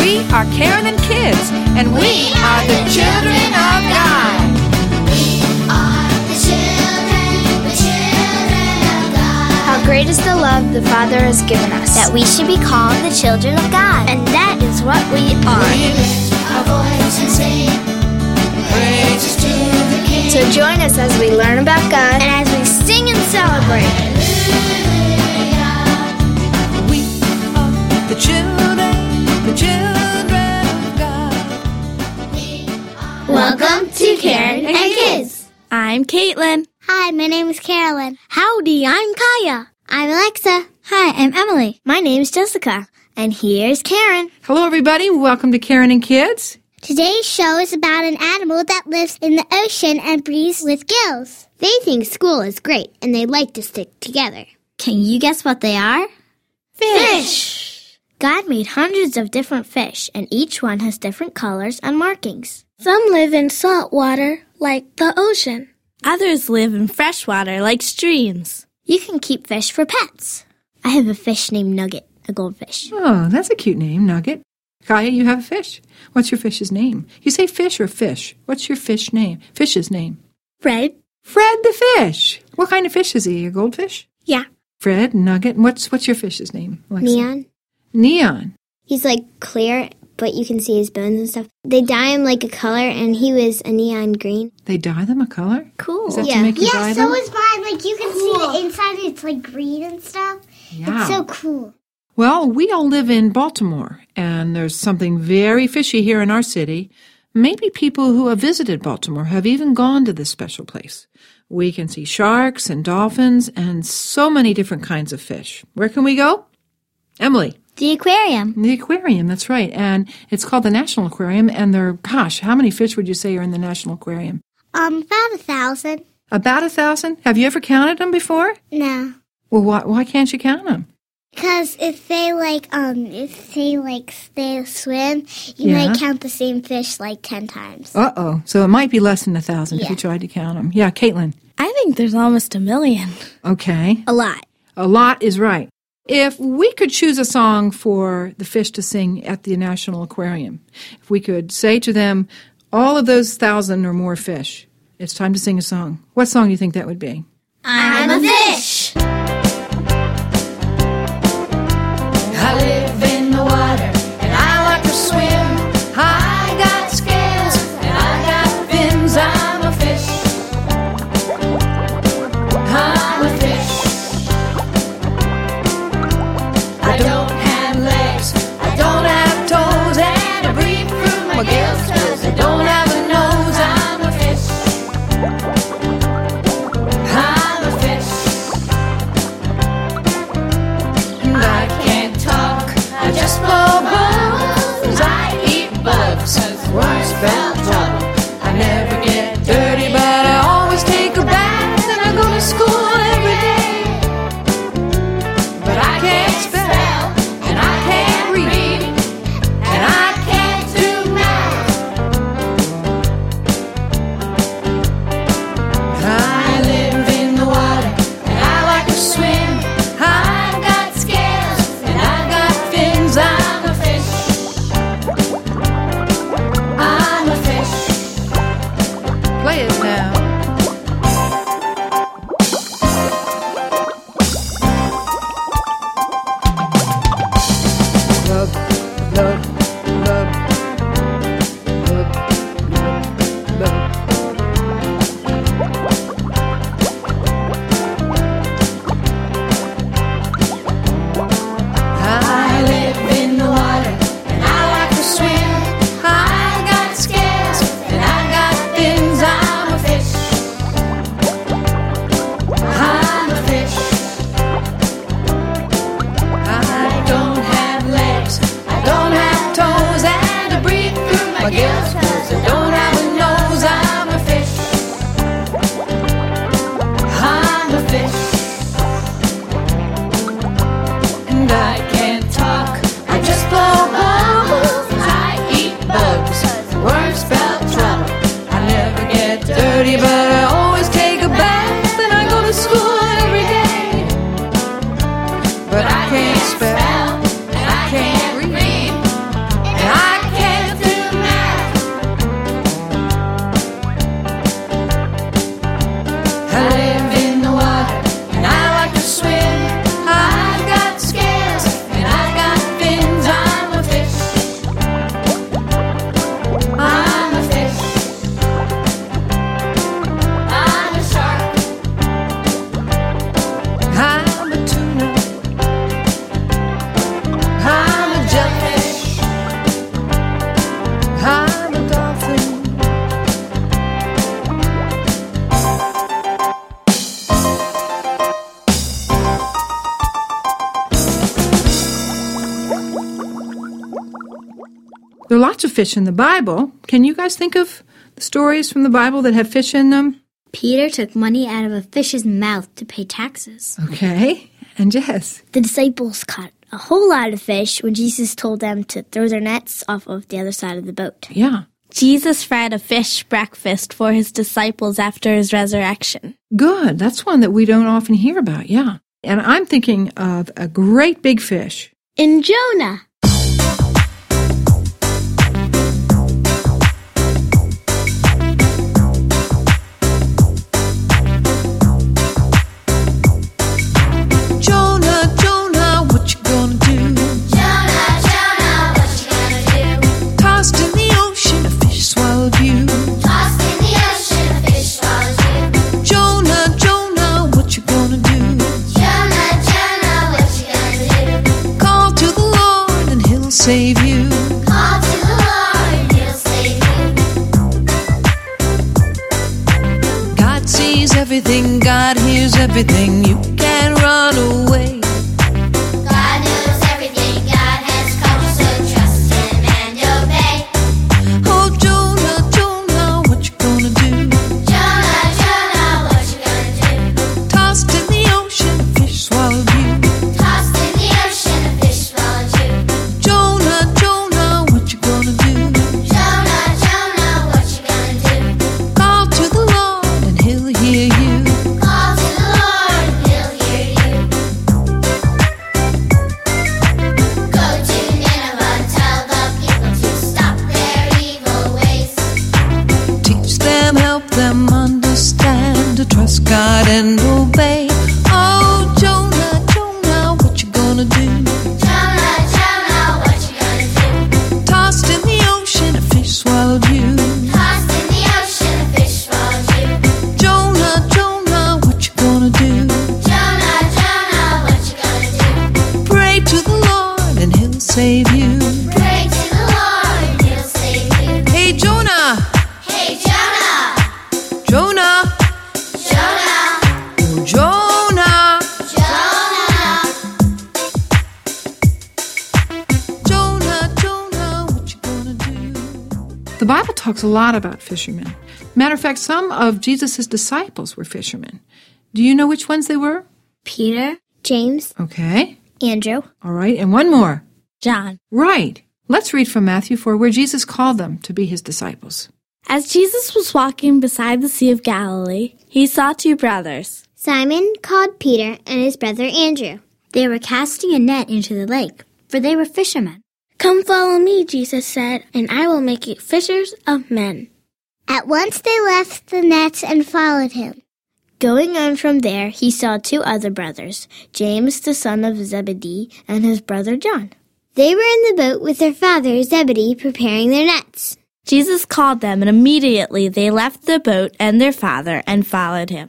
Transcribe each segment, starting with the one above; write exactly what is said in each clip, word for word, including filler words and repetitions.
We are Karen and Kids, and we, we are the children of God. We are the children, the children of God. How great is the love the Father has given us, that we should be called the children of God. And that is what we are. We lift our voice and sing praises to the King. So join us as we learn about God and as we sing and celebrate. We are the children, the children of God. Welcome to Karen and Kids. I'm Caitlin. Hi, my name is Carolyn. Howdy, I'm Kaya. I'm Alexa. Hi, I'm Emily. My name's Jessica. And here's Karen. Hello, everybody. Welcome to Karen and Kids. Today's show is about an animal that lives in the ocean and breathes with gills. They think school is great, and they like to stick together. Can you guess what they are? Fish. God made hundreds of different fish, and each one has different colors and markings. Some live in salt water, like the ocean. Others live in fresh water, like streams. You can keep fish for pets. I have a fish named Nugget, a goldfish. Oh, that's a cute name, Nugget. Kaya, you have a fish. What's your fish's name? You say fish or fish? What's your fish name? Fish's name? Fred. Fred the fish. What kind of fish is he? A goldfish? Yeah. Fred, Nugget. What's what's your fish's name, Alexa? Neon. Neon. He's like clear, but you can see his bones and stuff. They dye him like a color, and he was a neon green. They dye them a color? Cool. Is that Yeah. to make you Yeah, dye so them? is mine. Like, you can see the inside, it's like green and stuff. Yeah. It's so cool. Well, we all live in Baltimore, and there's something very fishy here in our city. Maybe people who have visited Baltimore have even gone to this special place. We can see sharks and dolphins and so many different kinds of fish. Where can we go? Emily. The aquarium. The aquarium, that's right. And it's called the National Aquarium, and there, gosh, how many fish would you say are in the National Aquarium? Um, about a thousand. About a thousand? Have you ever counted them before? No. Well, why, why can't you count them? Because if they, like, um, if they, like, they swim, you Yeah. might count the same fish, like, ten times. Uh-oh. So it might be less than a thousand if Yeah. you tried to count them. Yeah, Caitlin. I think there's almost a million. Okay. A lot. A lot is right. If we could choose a song for the fish to sing at the National Aquarium, if we could say to them, all of those thousand or more fish, it's time to sing a song, what song do you think that would be? I'm a fish. I live in the water, and I like to swim. I got scales, and I got fins. I'm a fish. I'm a fish. I don't have legs, I don't have toes, and I breathe through my gills 'cause I don't have a nose. I'm a fish. I'm a fish. And I can't talk, I just blow bubbles. I eat bugs, words spell trouble. I never get dirty, but I always take a bath, and I go to school every day. But I can't spell, and I can't read, and I can't do math. There are lots of fish in the Bible. Can you guys think of the stories from the Bible that have fish in them? Peter took money out of a fish's mouth to pay taxes. Okay. And Jess? The disciples caught a whole lot of fish when Jesus told them to throw their nets off of the other side of the boat. Yeah. Jesus fried a fish breakfast for his disciples after his resurrection. Good. That's one that we don't often hear about, yeah. And I'm thinking of a great big fish. In Jonah. Save you. Call to the Lord and he'll save you. God sees everything, God hears everything. You can't run away. God knows everything, God has come, so trust him and obey. Oh, Jonah, Jonah, what you gonna do? Jonah, Jonah, what you gonna do? Tossed in the ocean, a fish swallowed you. Tossed in the ocean, a fish swallowed you. Trust God and obey. Oh, Jonah, Jonah, what you gonna do? Jonah, Jonah, what you gonna do? Tossed in the ocean, a fish swallowed you. Tossed in the ocean, a fish swallowed you. Jonah, Jonah, what you gonna do? Jonah, Jonah, what you gonna do? Pray to the Lord and he'll save you. Pray to the Lord and he'll save you. Hey, Jonah. Hey, Jonah. Jonah. Jonah! Jonah! Jonah, Jonah, what you gonna do? The Bible talks a lot about fishermen. Matter of fact, some of Jesus' disciples were fishermen. Do you know which ones they were? Peter, James, Okay. Andrew. All right, and one more. John. Right. Let's read from Matthew four, where Jesus called them to be his disciples. As Jesus was walking beside the Sea of Galilee, he saw two brothers. Simon called Peter and his brother Andrew. They were casting a net into the lake, for they were fishermen. Come follow me, Jesus said, and I will make you fishers of men. At once they left the nets and followed him. Going on from there, he saw two other brothers, James the son of Zebedee and his brother John. They were in the boat with their father Zebedee preparing their nets. Jesus called them, and immediately they left the boat and their father and followed him.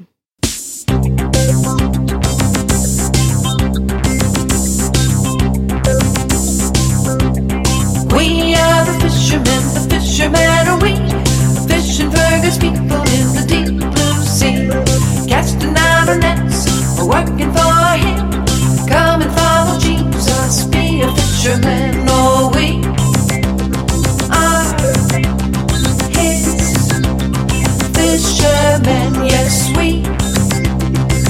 We are the fishermen, the fishermen are we, fishing for God's people in the deep blue sea, casting out our nets, working for him. Come and follow Jesus, be a fisherman. Oh, we are his fishermen, yes we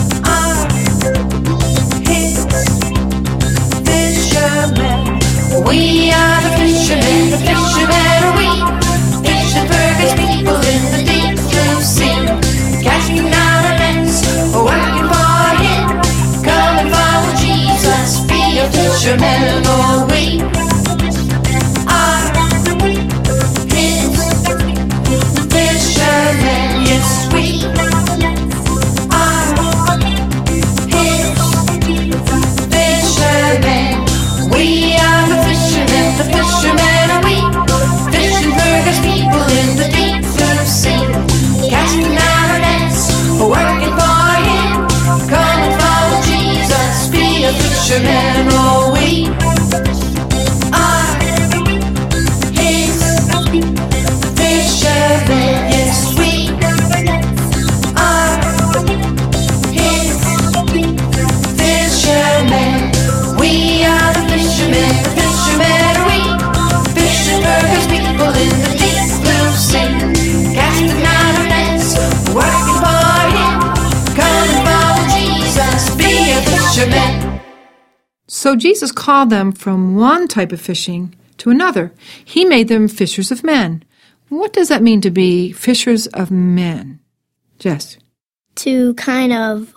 So Jesus called them from one type of fishing to another. He made them fishers of men. What does that mean to be fishers of men? Jess? To kind of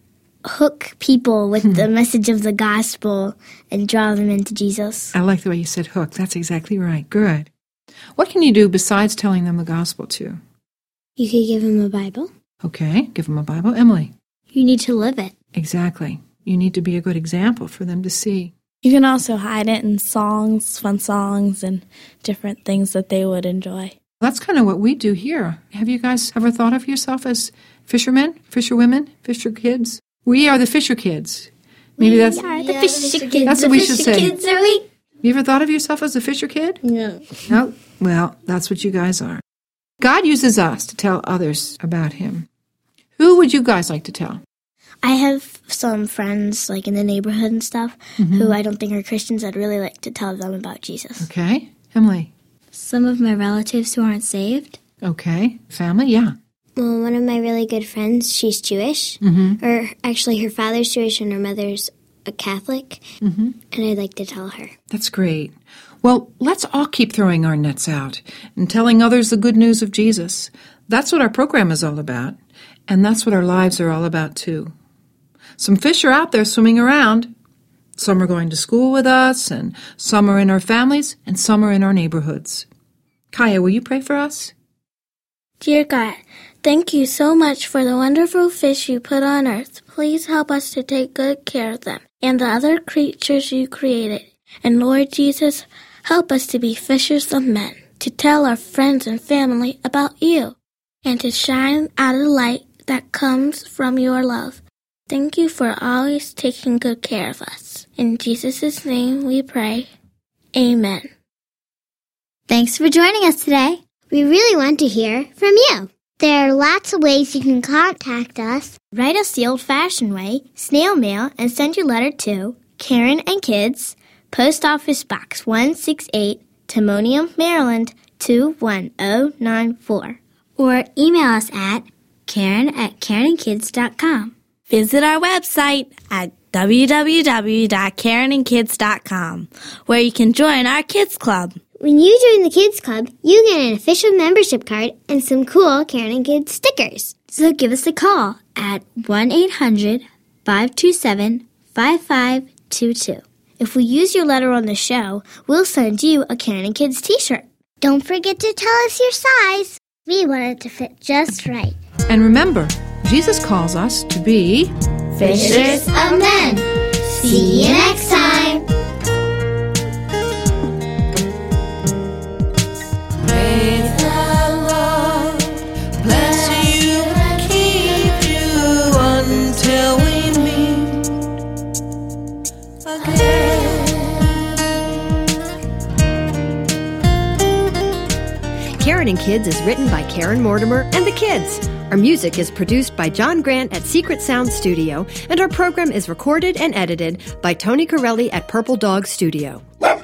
hook people with the message of the gospel and draw them into Jesus. I like the way you said hook. That's exactly right. Good. What can you do besides telling them the gospel too? You could give them a Bible. Okay, give them a Bible. Emily? You need to live it. Exactly. You need to be a good example for them to see. You can also hide it in songs, fun songs, and different things that they would enjoy. That's kind of what we do here. Have you guys ever thought of yourself as fishermen, fisherwomen, fisher kids? We are the fisher kids. Maybe that's Are the fisher kids. that's what we should say. Kids, are we? You ever thought of yourself as a fisher kid? No. No? Well, that's what you guys are. God uses us to tell others about him. Who would you guys like to tell? I have some friends, like in the neighborhood and stuff, Mm-hmm. who I don't think are Christians. I'd really like to tell them about Jesus. Okay. Emily? Some of my relatives who aren't saved. Okay. Family? Yeah. Well, one of my really good friends, she's Jewish. Mm-hmm. Or actually, her father's Jewish and her mother's a Catholic. Mm-hmm. And I'd like to tell her. That's great. Well, let's all keep throwing our nets out and telling others the good news of Jesus. That's what our program is all about. And that's what our lives are all about, too. Some fish are out there swimming around. Some are going to school with us, and some are in our families, and some are in our neighborhoods. Kaya, will you pray for us? Dear God, thank you so much for the wonderful fish you put on earth. Please help us to take good care of them and the other creatures you created. And Lord Jesus, help us to be fishers of men, to tell our friends and family about you, and to shine out a light that comes from your love. Thank you for always taking good care of us. In Jesus' name we pray. Amen. Thanks for joining us today. We really want to hear from you. There are lots of ways you can contact us. Write us the old-fashioned way, snail mail, and send your letter to Karen and Kids, Post Office Box one sixty-eight, Timonium, Maryland two one zero nine four. Or email us at Karen at Karen and Kids dot com. Visit our website at w w w dot karen and kids dot com, where you can join our kids club. When you join the Kids Club, you get an official membership card and some cool Karen and Kids stickers. So give us a call at one eight hundred five two seven five five two two. If we use your letter on the show, we'll send you a Karen and Kids t-shirt. Don't forget to tell us your size. We want it to fit just right. And remember, Jesus calls us to be Fishers of Men. See you next time. May the Lord bless you and keep you until we meet again. Karen and Kids is written by Karen Mortimer and the kids. Our music is produced by John Grant at Secret Sound Studio, and our program is recorded and edited by Tony Corelli at Purple Dog Studio.